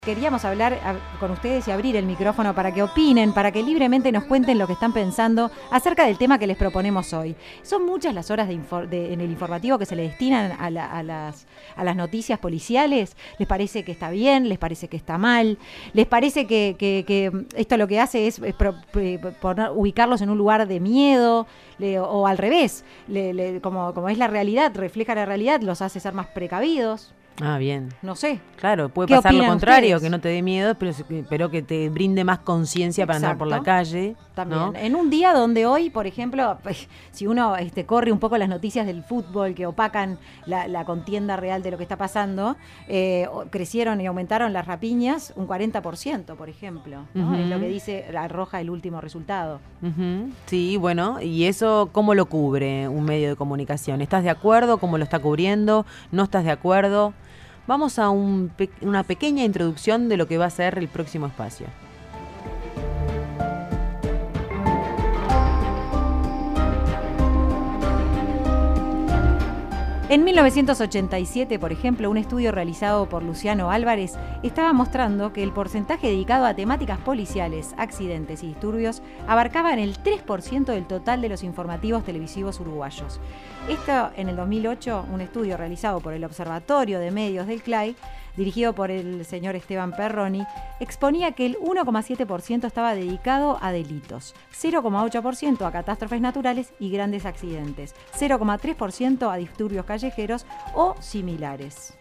Queríamos hablar con ustedes y abrir el micrófono para que opinen, para que libremente nos cuenten lo que están pensando acerca del tema que les proponemos hoy. Son muchas las horas en el informativo que se le destinan a las noticias policiales. ¿Les parece que está bien? ¿Les parece que está mal? ¿Les parece que esto lo que hace es ubicarlos en un lugar de miedo? O al revés, como es la realidad, refleja la realidad, los hace ser más precavidos. Ah, bien. No sé. Claro, puede pasar lo contrario, ustedes? Que no te dé miedo, pero que te brinde más conciencia para andar por la calle. También. ¿No? En un día donde hoy, por ejemplo, si uno corre un poco las noticias del fútbol que opacan la contienda real de lo que está pasando, crecieron y aumentaron las rapiñas un 40%, por ejemplo. ¿No? Uh-huh. Es lo que arroja el último resultado. Uh-huh. Sí, bueno, ¿y eso cómo lo cubre un medio de comunicación? ¿Estás de acuerdo? ¿Cómo lo está cubriendo? ¿No estás de acuerdo? Vamos a una pequeña introducción de lo que va a ser el próximo espacio. En 1987, por ejemplo, un estudio realizado por Luciano Álvarez estaba mostrando que el porcentaje dedicado a temáticas policiales, accidentes y disturbios abarcaba en el 3% del total de los informativos televisivos uruguayos. Esto en el 2008, un estudio realizado por el Observatorio de Medios del CLAI, dirigido por el señor Esteban Perroni, exponía que el 1,7% estaba dedicado a delitos, 0,8% a catástrofes naturales y grandes accidentes, 0,3% a disturbios callejeros o similares.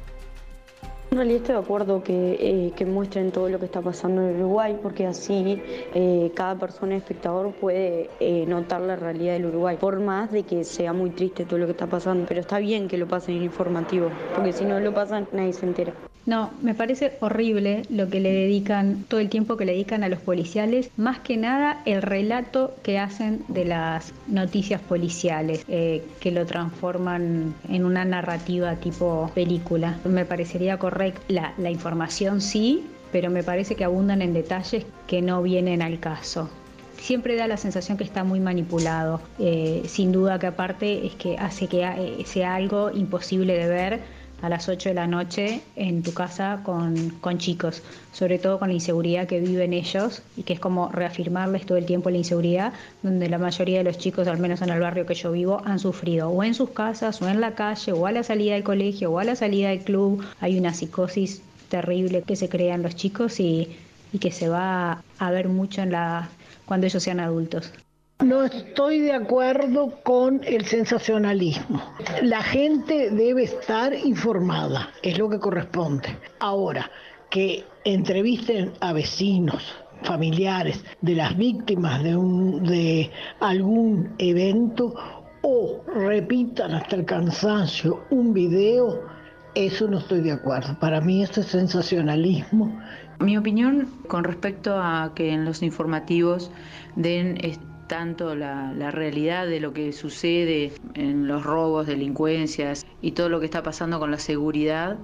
En realidad estoy de acuerdo que muestren todo lo que está pasando en Uruguay, porque así cada persona espectador puede notar la realidad del Uruguay, por más de que sea muy triste todo lo que está pasando, pero está bien que lo pasen en el informativo, porque si no lo pasan nadie se entera. No, me parece horrible lo que le dedican, todo el tiempo que le dedican a los policiales, más que nada el relato que hacen de las noticias policiales, que lo transforman en una narrativa tipo película. Me parecería correcto, la información sí, pero me parece que abundan en detalles que no vienen al caso. Siempre da la sensación que está muy manipulado, sin duda que aparte es que hace que sea algo imposible de ver a las 8 de la noche en tu casa con chicos, sobre todo con la inseguridad que viven ellos y que es como reafirmarles todo el tiempo la inseguridad, donde la mayoría de los chicos, al menos en el barrio que yo vivo, han sufrido o en sus casas o en la calle o a la salida del colegio o a la salida del club. Hay una psicosis terrible que se crea en los chicos y que se va a ver mucho cuando ellos sean adultos. No estoy de acuerdo con el sensacionalismo. La gente debe estar informada, es lo que corresponde. Ahora, que entrevisten a vecinos, familiares de las víctimas de algún evento o repitan hasta el cansancio un video, eso no estoy de acuerdo. Para mí esto es sensacionalismo. Mi opinión con respecto a que en los informativos den tanto la realidad de lo que sucede en los robos, delincuencias y todo lo que está pasando con la seguridad,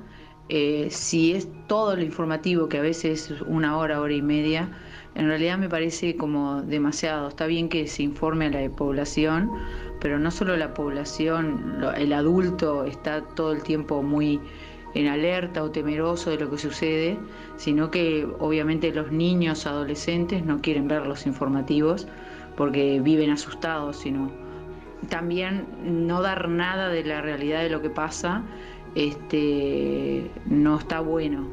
si es todo lo informativo, que a veces es una hora, hora y media, en realidad me parece como demasiado. Está bien que se informe a la población, pero no solo la población, el adulto está todo el tiempo muy en alerta o temeroso de lo que sucede, sino que obviamente los niños, adolescentes no quieren ver los informativos porque viven asustados, sino también no dar nada de la realidad de lo que pasa, no está bueno.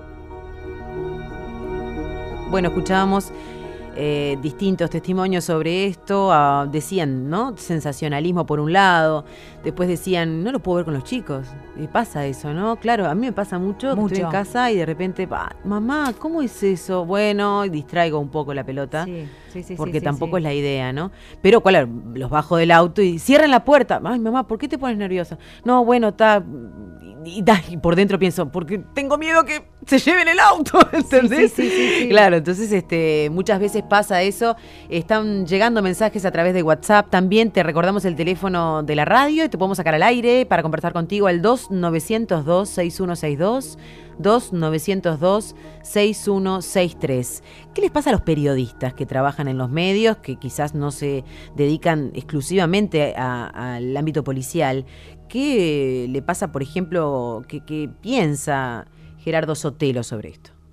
Bueno, escuchábamos distintos testimonios sobre esto. Decían, ¿no? Sensacionalismo por un lado. Después decían, no lo puedo ver con los chicos. Pasa eso, ¿no? Claro, a mí me pasa mucho. Que estoy en casa y de repente, mamá, ¿cómo es eso? Bueno, y distraigo un poco la pelota. Sí, porque tampoco es la idea, ¿no? Pero, claro, los bajo del auto y cierren la puerta. Ay, mamá, ¿por qué te pones nerviosa? No, bueno, está... Y por dentro pienso, porque tengo miedo que se lleven el auto, ¿entendés? Sí. Claro, entonces muchas veces pasa eso. Están llegando mensajes a través de WhatsApp. También te recordamos el teléfono de la radio y te podemos sacar al aire para conversar contigo al 2902-6162, 2902-6163. ¿Qué les pasa a los periodistas que trabajan en los medios, que quizás no se dedican exclusivamente al ámbito policial? ¿Qué le pasa, por ejemplo, qué piensa Gerardo Sotelo sobre esto?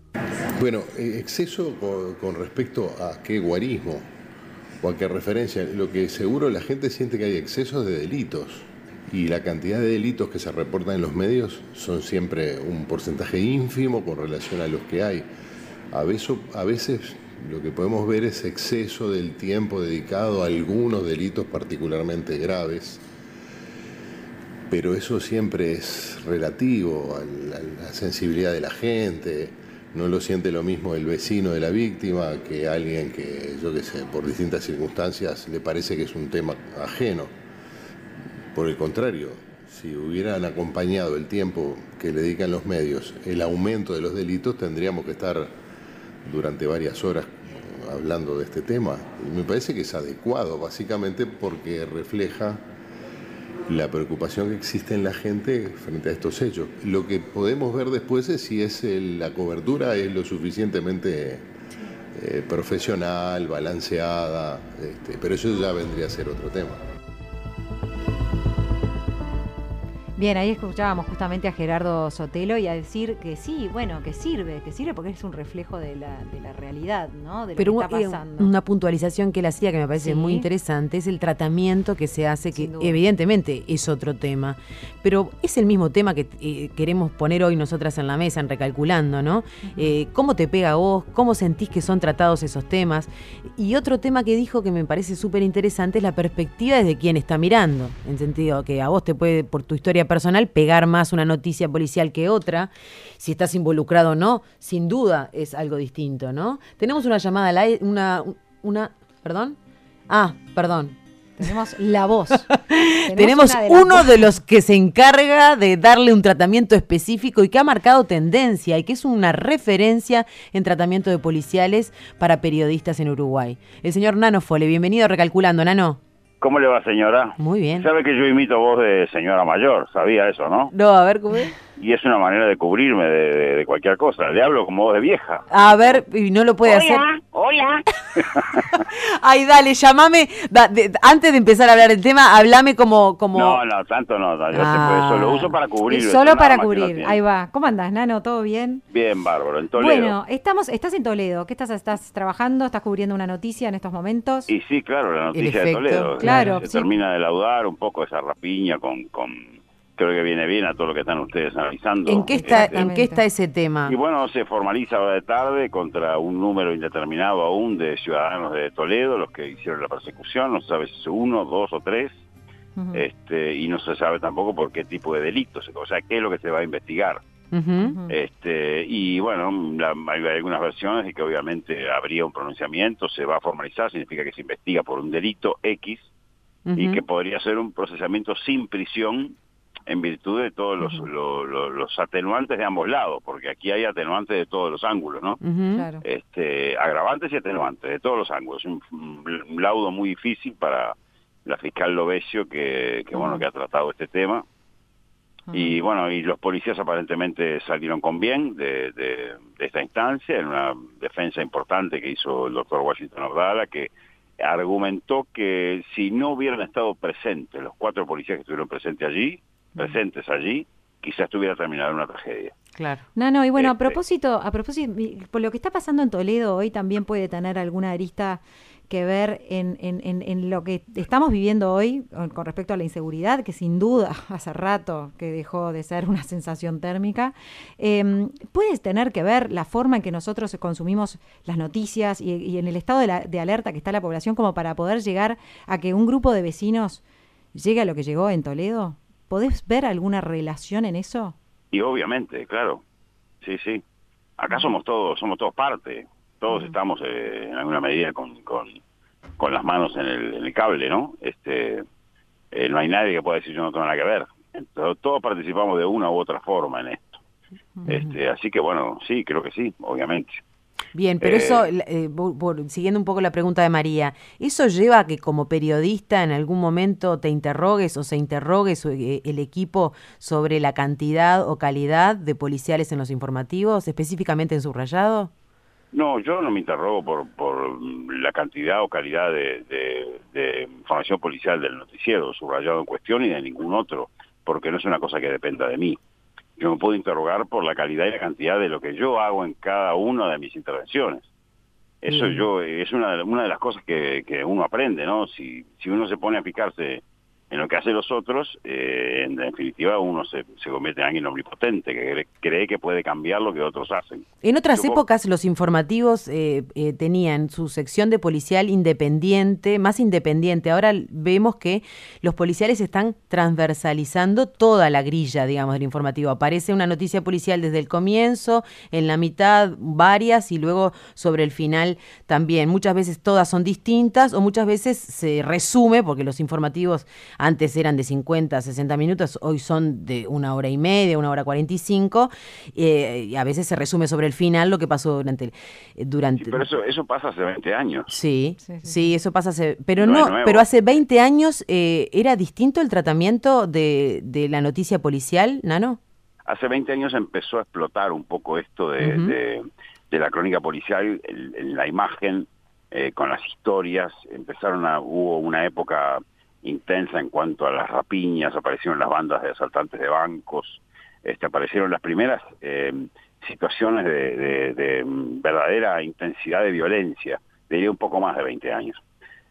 Bueno, exceso con respecto a qué guarismo o a qué referencia. Lo que seguro la gente siente que hay excesos de delitos y la cantidad de delitos que se reportan en los medios son siempre un porcentaje ínfimo con relación a los que hay. A veces lo que podemos ver es exceso del tiempo dedicado a algunos delitos particularmente graves, pero eso siempre es relativo a la sensibilidad de la gente. No lo siente lo mismo el vecino de la víctima que alguien que, yo qué sé, por distintas circunstancias le parece que es un tema ajeno. Por el contrario, si hubieran acompañado el tiempo que le dedican los medios el aumento de los delitos, tendríamos que estar durante varias horas hablando de este tema. Y me parece que es adecuado, básicamente porque refleja la preocupación que existe en la gente frente a estos hechos. Lo que podemos ver después es si la cobertura es lo suficientemente profesional, balanceada, pero eso ya vendría a ser otro tema. Bien, ahí escuchábamos justamente a Gerardo Sotelo y a decir que sí, bueno, que sirve porque es un reflejo de la realidad, ¿no? De lo que está pasando. Una puntualización que él hacía que me parece muy interesante es el tratamiento que se hace, que evidentemente es otro tema, pero es el mismo tema que queremos poner hoy nosotras en la mesa, en Recalculando, ¿no? ¿Cómo te pega a vos? ¿Cómo sentís que son tratados esos temas? Y otro tema que dijo que me parece súper interesante es la perspectiva desde quien está mirando, en sentido que a vos te puede, por tu historia personal, pegar más una noticia policial que otra. Si estás involucrado o no, sin duda es algo distinto, ¿no? Tenemos una llamada, ¿perdón? Perdón. Tenemos la voz. Tenemos uno de los que se encarga de darle un tratamiento específico y que ha marcado tendencia y que es una referencia en tratamiento de policiales para periodistas en Uruguay. El señor Nano Fole, bienvenido a Recalculando, Nano. ¿Cómo le va, señora? Muy bien. Sabe que yo imito voz de señora mayor, sabía eso, ¿no? No, a ver, ¿cómo es? Y es una manera de cubrirme de cualquier cosa. Le hablo como voz de vieja. A ver, y no lo puede hacer. Hola. Ay, dale, llamame. Antes de empezar a hablar del tema, hablame como... No, tanto no. Yo eso lo uso para cubrir. Solo para cubrir. Ahí va. ¿Cómo andás, Nano? ¿Todo bien? Bien, bárbaro. En Toledo. Bueno, estás en Toledo. ¿Qué estás trabajando? ¿Estás cubriendo una noticia en estos momentos? Y sí, claro, la noticia de Toledo. Claro. Se termina de laudar un poco esa rapiña con creo que viene bien a todo lo que están ustedes analizando. ¿En qué está ese tema? Y bueno, se formaliza ahora de tarde contra un número indeterminado aún de ciudadanos de Toledo, los que hicieron la persecución, no se sabe si es 1, 2 o 3, y no se sabe tampoco por qué tipo de delitos, o sea, qué es lo que se va a investigar. Y bueno, hay algunas versiones de que obviamente habría un pronunciamiento, se va a formalizar, significa que se investiga por un delito X, y que podría ser un procesamiento sin prisión en virtud de todos los atenuantes de ambos lados, porque aquí hay atenuantes de todos los ángulos, ¿no? Claro. Agravantes y atenuantes de todos los ángulos. Es un laudo muy difícil para la fiscal Lovesio que ha tratado este tema. Y bueno, y los policías aparentemente salieron con bien de esta instancia, en una defensa importante que hizo el doctor Washington Abdala, que argumentó que si no hubieran estado presentes los 4 policías que estuvieron presentes allí, quizás estuviera terminado en una tragedia. Claro. No, y bueno, a propósito, por lo que está pasando en Toledo hoy también puede tener alguna arista que ver en lo que estamos viviendo hoy con respecto a la inseguridad, que sin duda hace rato que dejó de ser una sensación térmica. Puede tener que ver la forma en que nosotros consumimos las noticias y en el estado de alerta que está la población como para poder llegar a que un grupo de vecinos llegue a lo que llegó en Toledo. ¿Podés ver alguna relación en eso? Y obviamente, claro. Sí. Acá somos todos parte. Todos estamos en alguna medida con las manos en el cable, ¿no? No hay nadie que pueda decir yo no tengo nada que ver. Entonces, todos participamos de una u otra forma en esto. Así que bueno, sí, creo que sí, obviamente. Bien, pero eso, siguiendo un poco la pregunta de María, ¿eso lleva a que como periodista en algún momento te interrogues o se interrogue el equipo sobre la cantidad o calidad de policiales en los informativos, específicamente en Subrayado? No, yo no me interrogo por la cantidad o calidad de información policial del noticiero Subrayado en cuestión y de ningún otro, porque no es una cosa que dependa de mí. yo me puedo interrogar por la calidad y la cantidad de lo que yo hago en cada una de mis intervenciones. Eso es una de las cosas que uno aprende, ¿no? Si uno se pone a fijarse en lo que hacen los otros, en definitiva uno se convierte en alguien omnipotente, que cree que puede cambiar lo que otros hacen. En otras épocas los informativos tenían su sección de policial independiente, más independiente. Ahora vemos que los policiales están transversalizando toda la grilla, digamos, del informativo. Aparece una noticia policial desde el comienzo, en la mitad varias y luego sobre el final también. Muchas veces todas son distintas o muchas veces se resume, porque los informativos antes eran de 50, 60 minutos, hoy son de 1 hora y media, 1 hora 45, y a veces se resume sobre el final lo que pasó durante Sí, pero eso pasa hace 20 años. Sí, eso pasa pero pero hace 20 años ¿era distinto el tratamiento de la noticia policial, Nano? Hace 20 años empezó a explotar un poco esto de la crónica policial, la imagen, con las historias. Hubo una época intensa en cuanto a las rapiñas, aparecieron las bandas de asaltantes de bancos, aparecieron las primeras situaciones de verdadera intensidad de violencia, diría un poco más de 20 años.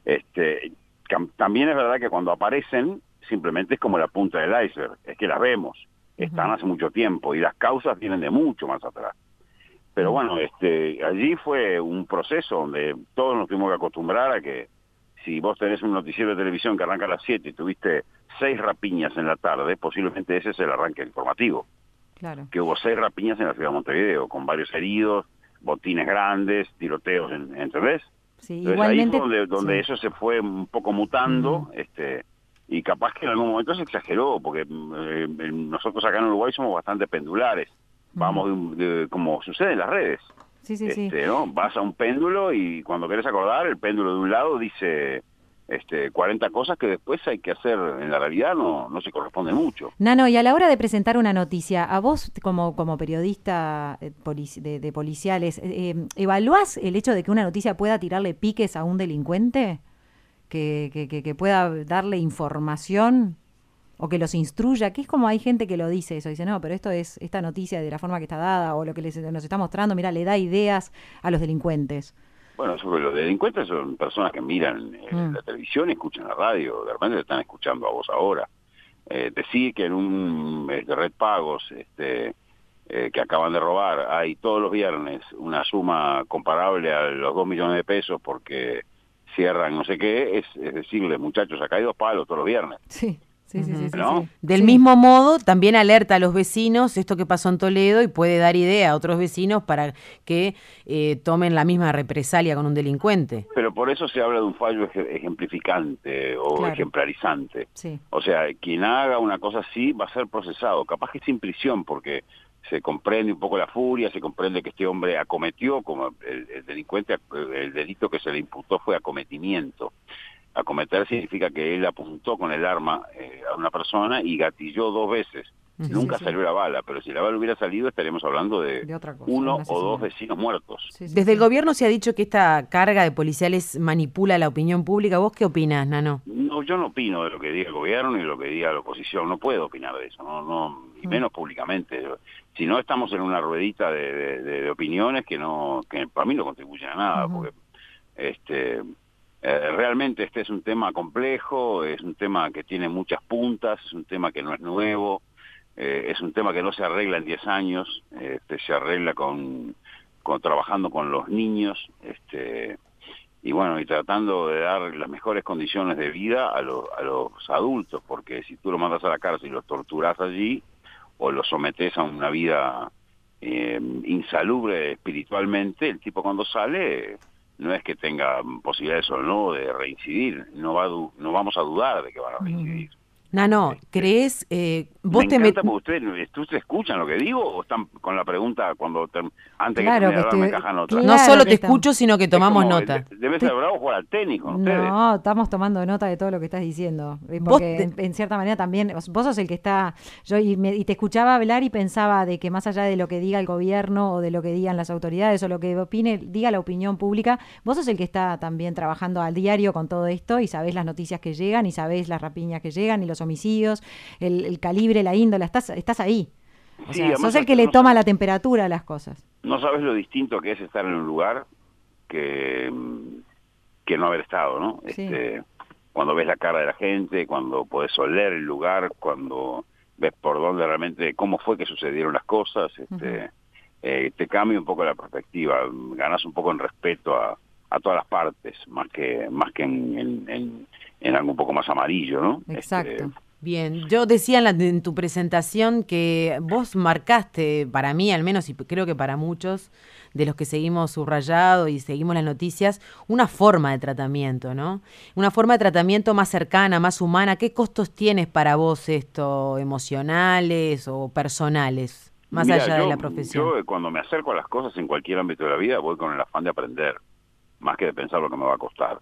También es verdad que cuando aparecen, simplemente es como la punta del iceberg, es que las vemos, están hace mucho tiempo, y las causas vienen de mucho más atrás. Pero bueno, allí fue un proceso donde todos nos tuvimos que acostumbrar a que si vos tenés un noticiero de televisión que arranca a las 7 y tuviste 6 rapiñas en la tarde, posiblemente ese es el arranque informativo. Claro. Que hubo 6 rapiñas en la ciudad de Montevideo, con varios heridos, botines grandes, tiroteos, ¿entendés? Sí, entonces igualmente, ahí fue donde eso se fue un poco mutando, y capaz que en algún momento se exageró, porque nosotros acá en Uruguay somos bastante pendulares, vamos como sucede en las redes. Sí. ¿No? Vas a un péndulo y cuando querés acordar, el péndulo de un lado dice 40 cosas que después hay que hacer, en la realidad no se corresponde mucho. Nano, y a la hora de presentar una noticia, a vos como periodista de policiales, ¿evaluás el hecho de que una noticia pueda tirarle piques a un delincuente? ¿Que pueda darle información? O que los instruya, que es como hay gente que lo dice eso, dice, no, pero esta noticia de la forma que está dada, o lo que nos está mostrando, mira, le da ideas a los delincuentes. Bueno, los delincuentes son personas que miran la televisión y escuchan la radio, de repente te están escuchando a vos ahora. Decir que en un red pagos que acaban de robar hay todos los viernes una suma comparable a los 2 millones de pesos porque cierran no sé qué, es decirle, muchachos, acá hay 2 palos todos los viernes. Sí. Sí. Del mismo modo, también alerta a los vecinos esto que pasó en Toledo y puede dar idea a otros vecinos para que tomen la misma represalia con un delincuente. Pero por eso se habla de un fallo ejemplificante o ejemplarizante. Sí. O sea, quien haga una cosa así va a ser procesado, capaz que sin prisión, porque se comprende un poco la furia, se comprende que este hombre acometió, como el delincuente, el delito que se le imputó fue acometimiento. Acometer significa que él apuntó con el arma a una persona y gatilló 2 veces. Nunca salió la bala, pero si la bala hubiera salido estaríamos hablando de otra cosa, 1 o 2 vecinos muertos. Desde el gobierno se ha dicho que esta carga de policiales manipula la opinión pública. ¿Vos qué opinás, Nano? No, yo no opino de lo que diga el gobierno ni de lo que diga la oposición. No puedo opinar de eso, y menos públicamente. Si no, estamos en una ruedita de opiniones que para mí no contribuyen a nada, porque realmente este es un tema complejo, es un tema que tiene muchas puntas, es un tema que no es nuevo, es un tema que no se arregla en 10 años, se arregla con trabajando con los niños, y bueno, y tratando de dar las mejores condiciones de vida a los adultos, porque si tú lo mandas a la cárcel y los torturás allí, o los sometés a una vida insalubre espiritualmente, el tipo cuando sale no es que tenga posibilidades o no de reincidir, no vamos a dudar de que van a reincidir. Nano, ¿crees? Vos me encanta porque ¿ustedes escuchan lo que digo o están con la pregunta antes que me cajan nota? No solo te escucho, sino que tomamos nota. Debes ser bravo jugar al tenis con ustedes. No, estamos tomando nota de todo lo que estás diciendo. Porque en cierta manera también, vos sos el que está, y te escuchaba hablar y pensaba de que más allá de lo que diga el gobierno o de lo que digan las autoridades o lo que diga la opinión pública, vos sos el que está también trabajando al diario con todo esto y sabés las noticias que llegan y sabés las rapiñas que llegan y los homicidios, el calibre, la índole, estás ahí. O sea, sos el que le toma la temperatura a las cosas. No sabes lo distinto que es estar en un lugar que no haber estado, ¿no? Sí. Cuando ves la cara de la gente, cuando podés oler el lugar, cuando ves por dónde realmente, cómo fue que sucedieron las cosas, te cambia un poco la perspectiva, ganás un poco en respeto a todas las partes, más que en algo un poco más amarillo, ¿no? Exacto. Bien, yo decía en tu presentación que vos marcaste, para mí al menos, y creo que para muchos de los que seguimos Subrayado y seguimos las noticias, una forma de tratamiento, ¿no? Una forma de tratamiento más cercana, más humana. ¿Qué costos tienes para vos esto, emocionales o personales, más allá de la profesión? Yo cuando me acerco a las cosas en cualquier ámbito de la vida voy con el afán de aprender, más que de pensar lo que me va a costar.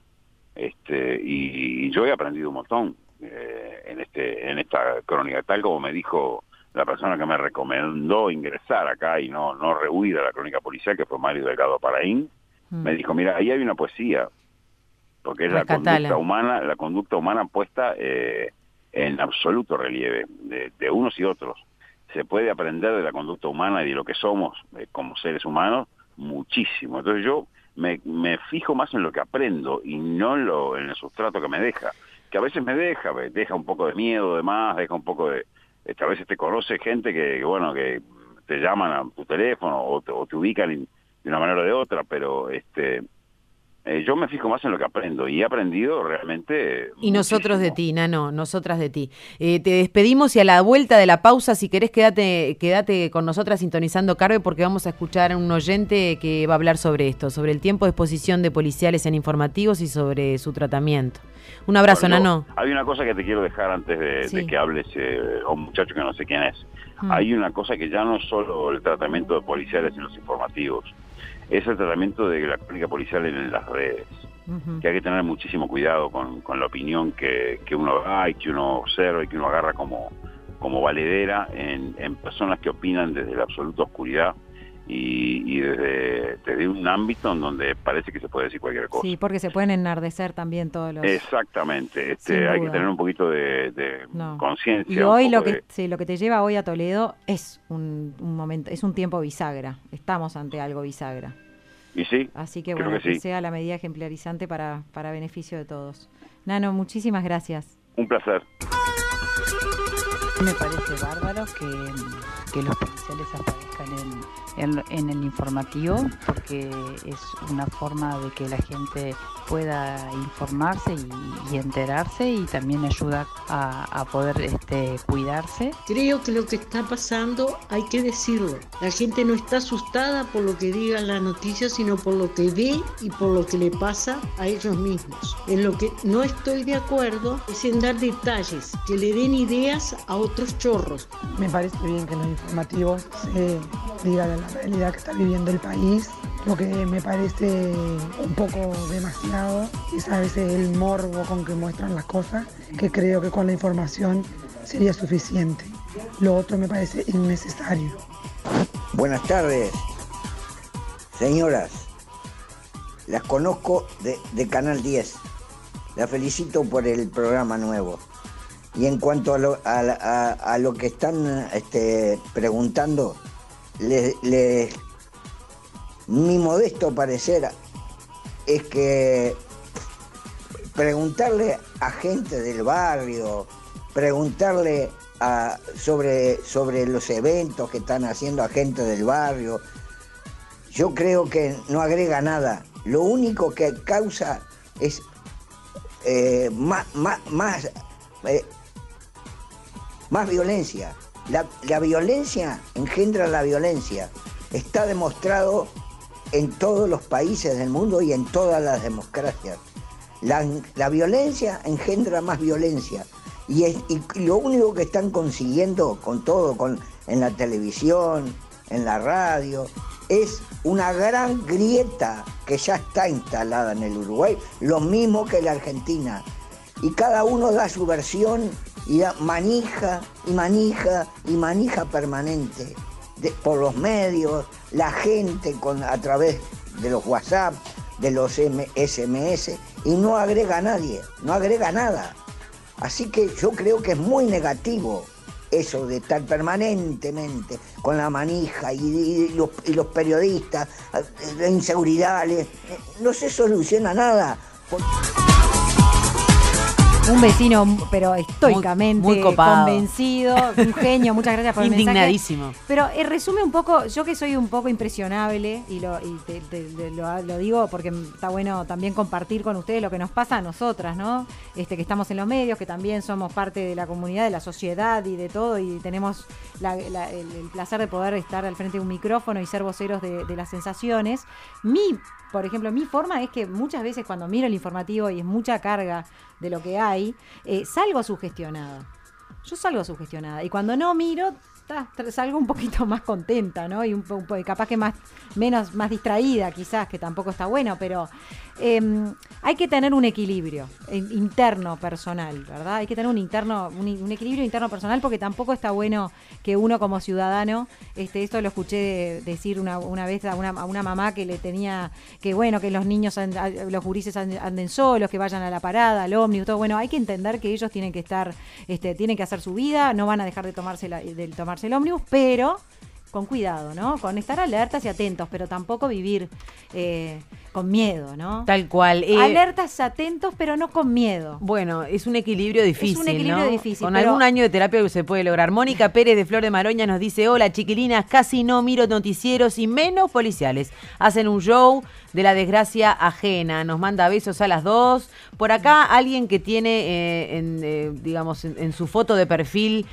Y yo he aprendido un montón en esta crónica, tal como me dijo la persona que me recomendó ingresar acá y no rehuir a la crónica policial, que fue Mario Delgado Paraín. Me dijo, mira, ahí hay una poesía, porque es la conducta humana puesta en absoluto relieve, de unos y otros. Se puede aprender de la conducta humana y de lo que somos como seres humanos muchísimo. Entonces yo me fijo más en lo que aprendo y no en el sustrato que me deja, que a veces me deja un poco de miedo, deja un poco de... a veces te conoce gente que te llaman a tu teléfono o te ubican de una manera o de otra, pero yo me fijo más en lo que aprendo y he aprendido realmente Y nosotros muchísimo. de ti, Nano, nosotras de ti. Te despedimos y a la vuelta de la pausa, si querés, quédate con nosotras sintonizando Carve, porque vamos a escuchar a un oyente que va a hablar sobre esto, sobre el tiempo de exposición de policiales en informativos y sobre su tratamiento. Un abrazo, Nano. Hay una cosa que te quiero dejar antes de que hables a un muchacho que no sé quién es. Hay una cosa que ya no es solo el tratamiento de policiales en los informativos, es el tratamiento de la crónica policial en las redes, que hay que tener muchísimo cuidado con la opinión que uno da y que uno observa y que uno agarra como valedera en personas que opinan desde la absoluta oscuridad y desde un ámbito en donde parece que se puede decir cualquier cosa. Sí, porque se pueden enardecer también todos los... Exactamente, Sin hay duda. que tener un poquito de conciencia. Y hoy lo que te lleva hoy a Toledo es un momento, es un tiempo bisagra. Estamos ante algo bisagra. Y sí, así que creo bueno, que sí. sea la medida ejemplarizante para beneficio de todos. Nano, muchísimas gracias. Un placer. Me parece bárbaro que los policiales aparezcan en el informativo, porque es una forma de que la gente pueda informarse y enterarse, y también ayuda a poder cuidarse. Creo que lo que está pasando hay que decirlo. La gente no está asustada por lo que digan las noticias, sino por lo que ve y por lo que le pasa a ellos mismos. En lo que no estoy de acuerdo es en dar detalles que le den ideas a otros chorros. Me parece bien que en los informativos se diga la realidad que está viviendo el país. Lo que me parece un poco demasiado es a veces el morbo con que muestran las cosas, que creo que con la información sería suficiente. Lo otro me parece innecesario. Buenas tardes, señoras. Las conozco de Canal 10. Las felicito por el programa nuevo. Y en cuanto a lo que están preguntando, mi modesto parecer es que preguntarle a gente del barrio, preguntarle sobre los eventos que están haciendo a gente del barrio, yo creo que no agrega nada. Lo único que causa es más violencia. La violencia engendra la violencia. Está demostrado en todos los países del mundo y en todas las democracias. La violencia engendra más violencia. Y lo único que están consiguiendo con todo, en la televisión, en la radio, es una gran grieta que ya está instalada en el Uruguay, lo mismo que la Argentina. Y cada uno da su versión y manija permanente por los medios, la gente a través de los WhatsApp, de los SMS, y no agrega a nadie, no agrega nada. Así que yo creo que es muy negativo eso de estar permanentemente con la manija y los periodistas, la inseguridad, no se soluciona nada. Un vecino, pero estoicamente muy copado, convencido, un genio, muchas gracias por el mensaje. Indignadísimo. Pero resume un poco, yo que soy un poco impresionable, y lo digo porque está bueno también compartir con ustedes lo que nos pasa a nosotras, ¿no? Que estamos en los medios, que también somos parte de la comunidad, de la sociedad y de todo, y tenemos el placer de poder estar al frente de un micrófono y ser voceros de las sensaciones. Por ejemplo, mi forma es que muchas veces cuando miro el informativo y es mucha carga de lo que hay, salgo sugestionada. Yo salgo sugestionada. Y cuando no miro, salgo un poquito más contenta, ¿no? Y capaz que más distraída, quizás, que tampoco está bueno, pero hay que tener un equilibrio interno personal, ¿verdad? Hay que tener un equilibrio interno personal, porque tampoco está bueno que uno como ciudadano, esto lo escuché decir una vez a una mamá que le tenía que, bueno, que los niños, los gurises anden solos, que vayan a la parada, al ómnibus, todo. Bueno, hay que entender que ellos tienen que estar, tienen que hacer su vida, no van a dejar de tomarse el ómnibus, pero con cuidado, ¿no? Con estar alertas y atentos, pero tampoco vivir con miedo, ¿no? Tal cual. Alertas, atentos, pero no con miedo. Bueno, es un equilibrio difícil, Es un equilibrio ¿no? difícil. Con algún año de terapia que se puede lograr. Mónica Pérez de Flor de Maroña nos dice: hola, chiquilinas, casi no miro noticieros y menos policiales. Hacen un show de la desgracia ajena. Nos manda besos a las dos. Por acá, alguien que tiene, en su foto de perfil,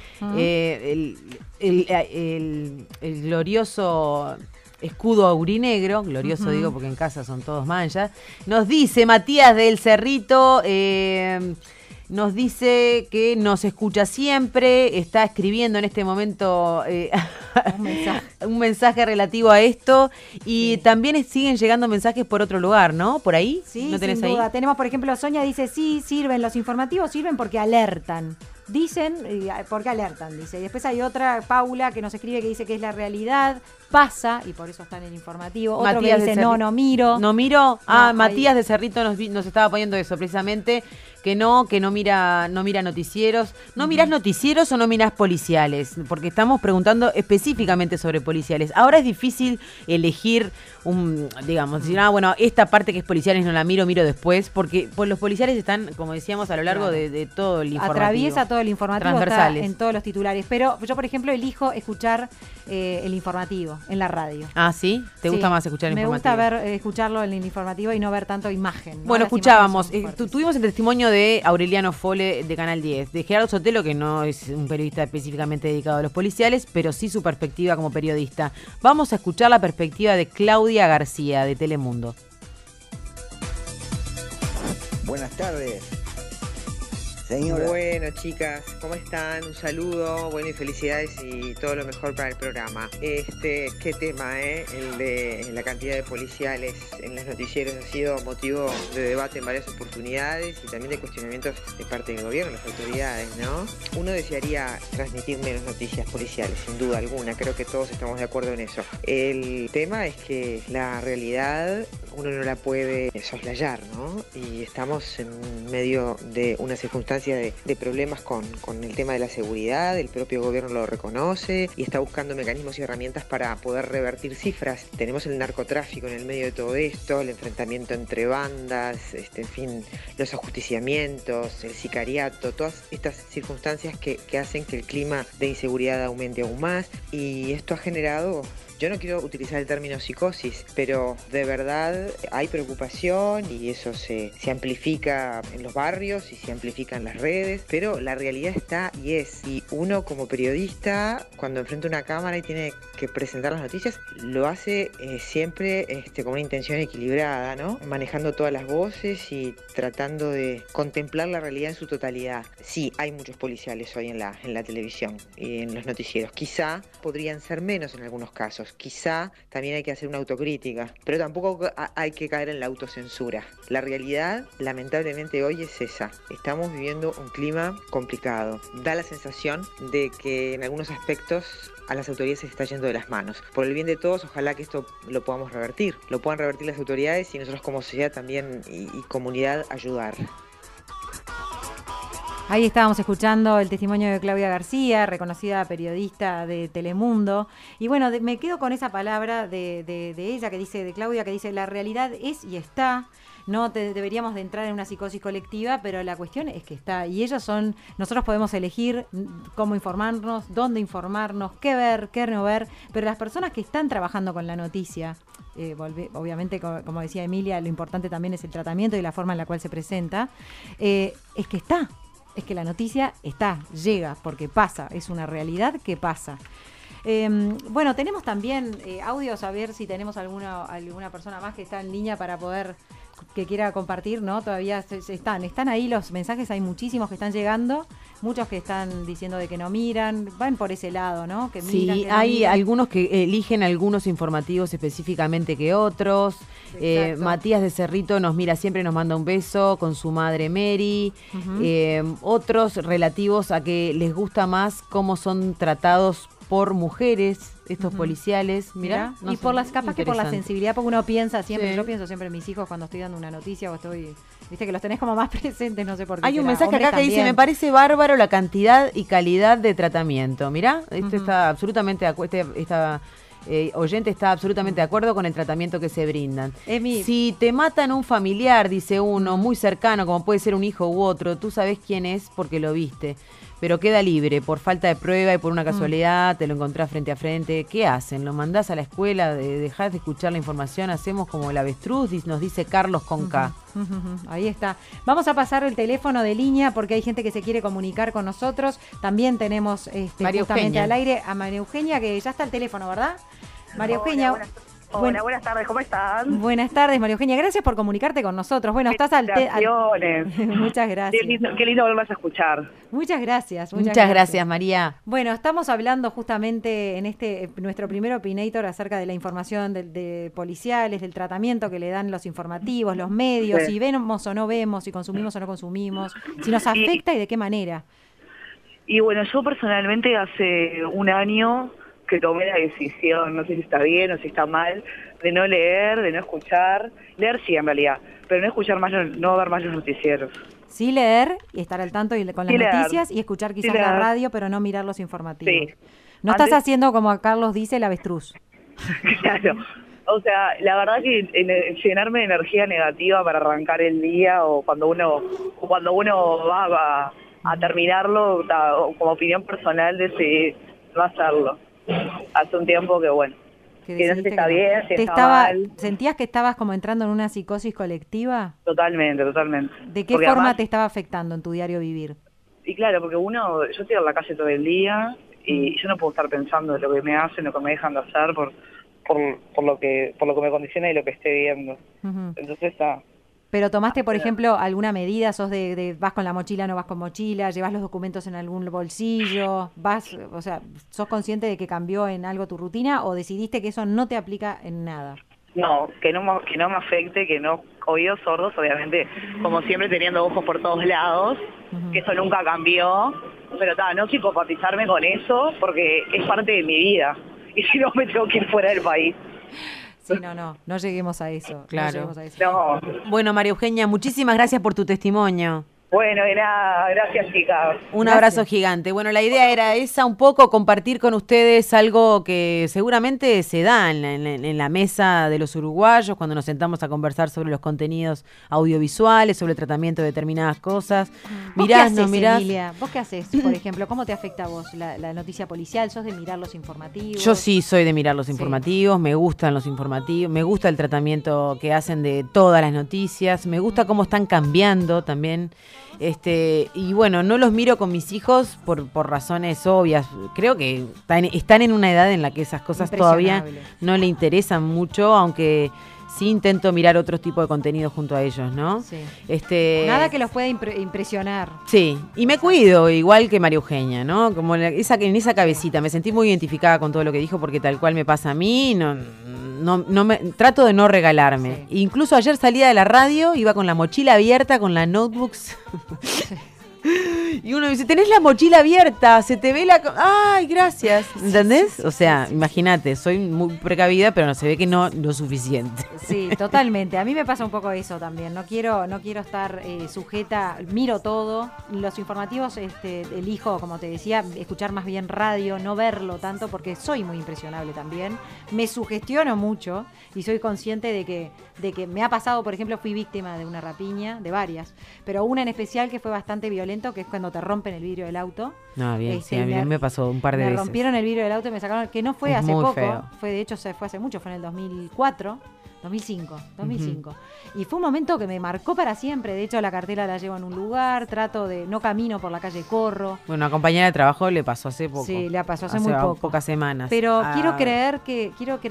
el glorioso escudo aurinegro, glorioso digo porque en casa son todos manchas, nos dice Matías del Cerrito, nos dice que nos escucha siempre, está escribiendo en este momento un mensaje relativo a esto, y también siguen llegando mensajes por otro lugar, ¿no? ¿Por ahí? Sí, ¿No tenés sin ahí? duda. Tenemos, por ejemplo, Sonia dice, sí, sirven, los informativos sirven porque alertan. Dicen, porque alertan, dice. Y después hay otra, Paula, que nos escribe, que dice que es la realidad, pasa, y por eso está en el informativo. Otro Matías que dice, no miro. ¿No miro? Matías ahí. de Cerrito nos estaba poniendo eso, precisamente, que no mira noticieros. ¿No mirás noticieros o no mirás policiales? Porque estamos preguntando específicamente sobre policiales. Ahora es difícil elegir decir, bueno, esta parte que es policiales no la miro después, porque los policiales están, como decíamos, a lo largo de todo el informativo. Atraviesa todo el informativo, transversales. está en todos los titulares. Pero yo, por ejemplo, elijo escuchar el informativo en la radio. Ah, ¿sí? ¿Te gusta más escuchar el informativo? Me gusta escucharlo en el informativo y no ver tanto imagen, ¿no? Bueno, Las escuchábamos, imágenes tuvimos el testimonio de Aureliano Fole de Canal 10, de Gerardo Sotelo, que no es un periodista específicamente dedicado a los policiales, pero sí su perspectiva como periodista. Vamos a escuchar la perspectiva de Claudia García, de Telemundo. Buenas tardes, señora. Bueno, chicas, ¿cómo están? Un saludo, bueno, y felicidades y todo lo mejor para el programa. Qué tema, el de la cantidad de policiales en los noticieros ha sido motivo de debate en varias oportunidades y también de cuestionamientos de parte del gobierno, las autoridades, ¿no? Uno desearía transmitir menos noticias policiales, sin duda alguna, creo que todos estamos de acuerdo en eso. El tema es que la realidad uno no la puede soslayar, ¿no? Y estamos en medio de una circunstancia de problemas con el tema de la seguridad, el propio gobierno lo reconoce y está buscando mecanismos y herramientas para poder revertir cifras. Tenemos el narcotráfico en el medio de todo esto, el enfrentamiento entre bandas, en fin, los ajusticiamientos, el sicariato, todas estas circunstancias que hacen que el clima de inseguridad aumente aún más, y esto ha generado... Yo no quiero utilizar el término psicosis, pero de verdad hay preocupación y eso se amplifica en los barrios y se amplifica en las redes, pero la realidad está y uno como periodista, cuando enfrenta una cámara y tiene que presentar las noticias, lo hace siempre con una intención equilibrada, ¿no? Manejando todas las voces y tratando de contemplar la realidad en su totalidad. Sí, hay muchos policiales hoy en la televisión y en los noticieros. Quizá podrían ser menos en algunos casos. Quizá también hay que hacer una autocrítica, pero tampoco hay que caer en la autocensura. La realidad, lamentablemente, hoy es esa. Estamos viviendo un clima complicado. Da la sensación de que en algunos aspectos a las autoridades se está yendo de las manos. Por el bien de todos, ojalá que esto lo podamos revertir. Lo puedan revertir las autoridades y nosotros como sociedad también y comunidad ayudar. Ahí estábamos escuchando el testimonio de Claudia García, reconocida periodista de Telemundo. Y bueno, me quedo con esa palabra de ella que dice, de Claudia, que dice, la realidad es y está. No deberíamos de entrar en una psicosis colectiva, pero la cuestión es que está. Y nosotros podemos elegir cómo informarnos, dónde informarnos, qué ver, qué no ver, pero las personas que están trabajando con la noticia, obviamente, como decía Emilia, lo importante también es el tratamiento y la forma en la cual se presenta, es que está. Es que la noticia llega, porque pasa, es una realidad que pasa. Bueno, tenemos también audios, a ver si tenemos alguna persona más que está en línea para poder, que quiera compartir, ¿no? Todavía están ahí los mensajes, hay muchísimos que están llegando, muchos que están diciendo de que no miran, van por ese lado, ¿no? Que miran, sí, que no hay miran. algunos que eligen algunos informativos específicamente que otros. Matías de Cerrito nos mira siempre, nos manda un beso con su madre Mary. Ujú. Otros relativos a que les gusta más cómo son tratados por mujeres estos policiales. Mirá, y por las capaz que por la interesante. sensibilidad, porque uno piensa siempre, Sí. yo pienso siempre en mis hijos cuando estoy dando una noticia o viste que los tenés como más presentes, no sé por qué. Hay un será. mensaje acá Hombres que dice, también. me parece bárbaro la cantidad y calidad de tratamiento. Mirá, esto está absolutamente de acuerdo, oyente está absolutamente de acuerdo con el tratamiento que se brindan. Si te matan un familiar, dice uno, muy cercano, como puede ser un hijo u otro, tú sabes quién es porque lo viste, pero queda libre por falta de prueba y por una casualidad, te lo encontrás frente a frente. ¿Qué hacen? ¿Lo mandás a la escuela? ¿Dejás de escuchar la información? ¿Hacemos como el avestruz? Nos dice Carlos con K. Ahí está. Vamos a pasar el teléfono de línea porque hay gente que se quiere comunicar con nosotros. También tenemos María justamente Eugenia. al aire a María Eugenia, que ya está el teléfono, ¿verdad? María Eugenia. Buenas tardes, ¿cómo están? Buenas tardes, María Eugenia. Gracias por comunicarte con nosotros. Bueno, estás al... Felicitaciones. Muchas gracias. Qué lindo volverlas a escuchar. Muchas gracias. Muchas gracias, María. Bueno, estamos hablando justamente en nuestro primer opinator acerca de la información de policiales, del tratamiento que le dan los informativos, los medios, Sí. si vemos o no vemos, si consumimos o no consumimos, si nos afecta y de qué manera. Y bueno, yo personalmente hace un año que tomé la decisión, no sé si está bien o si está mal, de no leer, de no escuchar, leer sí en realidad, pero no escuchar más, no ver más los noticieros. Sí leer y estar al tanto con las Sí leer. noticias y escuchar quizás Sí la leer. radio, pero no mirar los informativos. Sí. No Antes- estás haciendo como Carlos dice, el avestruz. Claro. O sea, la verdad que llenarme de energía negativa para arrancar el día o cuando uno va a terminarlo, como opinión personal, decidí no hacerlo. Hace un tiempo que bueno, que no sé si decidiste está que no. bien, si ¿Te está mal. ¿Sentías que estabas como entrando en una psicosis colectiva? Totalmente. ¿De qué Porque forma además- te estaba afectando en tu diario vivir? Y claro, porque yo estoy en la calle todo el día y yo no puedo estar pensando en lo que me hacen, lo que me dejan de hacer por lo que me condiciona y lo que esté viendo. Ujú. Entonces está. Pero tomaste, por ejemplo, alguna medida, sos de vas con la mochila, no vas con mochila, llevas los documentos en algún bolsillo, o sea, ¿sos consciente de que cambió en algo tu rutina o decidiste que eso no te aplica en nada? No, que no me afecte, que no, oídos sordos, obviamente, como siempre teniendo ojos por todos lados, que eso nunca cambió, pero no psicopatizarme con eso porque es parte de mi vida y si no me tengo que ir fuera del país. Sí, no lleguemos a eso. Claro. No lleguemos a eso. No. Bueno, María Eugenia, muchísimas gracias por tu testimonio. Bueno, de nada, gracias chicas. Un abrazo gigante. Bueno, la idea era esa, un poco compartir con ustedes algo que seguramente se da en la mesa de los uruguayos cuando nos sentamos a conversar sobre los contenidos audiovisuales, sobre el tratamiento de determinadas cosas. ¿Vos qué Mirás, haces, no mirás. Emilia? ¿Vos qué haces, por ejemplo? ¿Cómo te afecta a vos la noticia policial? ¿Sos de mirar los informativos? Yo sí soy de mirar los informativos, me gustan los informativos, me gusta el tratamiento que hacen de todas las noticias, me gusta cómo están cambiando también. Y bueno, no los miro con mis hijos por razones obvias. Creo que están en una edad en la que esas cosas todavía Impresionable. no le interesan mucho, aunque sí intento mirar otro tipo de contenido junto a ellos, ¿no? Sí. Nada que los pueda impresionar. Sí, y me cuido, igual que María Eugenia, ¿no? Como en esa cabecita, me sentí muy identificada con todo lo que dijo, porque tal cual me pasa a mí, trato de no regalarme. Incluso ayer salía de la radio, iba con la mochila abierta, con las notebooks, Y uno dice, tenés la mochila abierta, se te ve la... ¡Ay, gracias! ¿Entendés? O sea, imagínate, soy muy precavida, pero no se ve que no lo suficiente. Sí, totalmente. A mí me pasa un poco eso también. No quiero estar sujeta, miro todo. Los informativos elijo, como te decía, escuchar más bien radio, no verlo tanto, porque soy muy impresionable también. Me sugestiono mucho y soy consciente de que me ha pasado, por ejemplo, fui víctima de una rapiña, de varias, pero una en especial que fue bastante violento, que es cuando te rompen el vidrio del auto. No, bien, sí, a mí me pasó un par de veces. Me rompieron el vidrio del auto y me sacaron, que no fue es hace muy poco, feo. de hecho fue hace mucho, fue en el 2005. Y fue un momento que me marcó para siempre. De hecho, la cartera la llevo en un lugar, no camino por la calle, corro. Bueno, a una compañera de trabajo le pasó hace poco. Sí, le pasó hace muy poco. Pocas semanas. Pero quiero creer que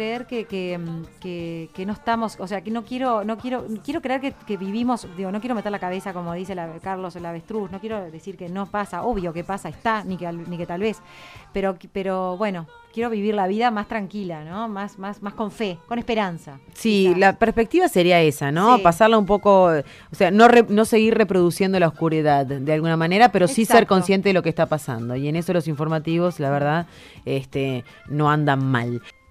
no estamos, o sea, que quiero creer que vivimos, digo, no quiero meter la cabeza como dice Carlos el avestruz, no quiero decir que no pasa, obvio que pasa, está, ni que tal vez, pero bueno, quiero vivir la vida más tranquila, ¿no? Más con fe, con esperanza. Sí, quizás. La perspectiva sería esa, ¿no? Sí. Pasarla un poco, o sea, no seguir reproduciendo la oscuridad de alguna manera, pero sí ser consciente de lo que está pasando. Y en eso los informativos, la verdad, no andan mal.